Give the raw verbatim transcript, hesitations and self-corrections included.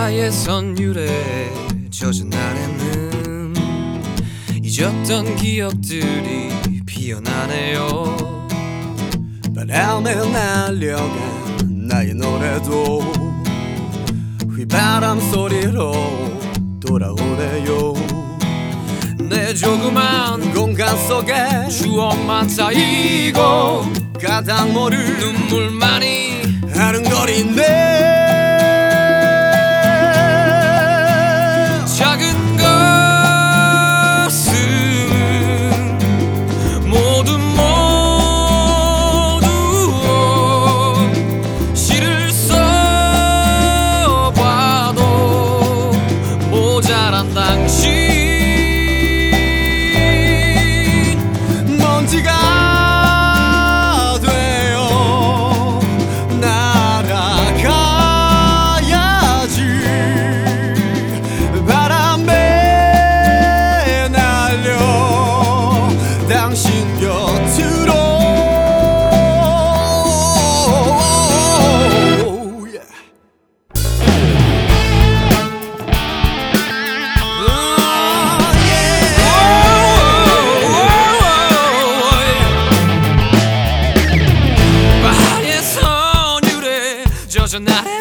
바다의 선율에 젖은 날에는 잊었던 기억들이 피어나네요. 바람에 날려간 나의 노래도 휘바람 소리로 돌아오네요. 내 조그만 공간 속에 추억만 쌓이고 가닥 모를 눈물만이 아른거리네. 작은 것은 모두 모두 시를 써봐도 모자란 당신. 먼지가 되어 날아가야지. 바람에 날려 당신 곁으로. yeah. 젖은 날에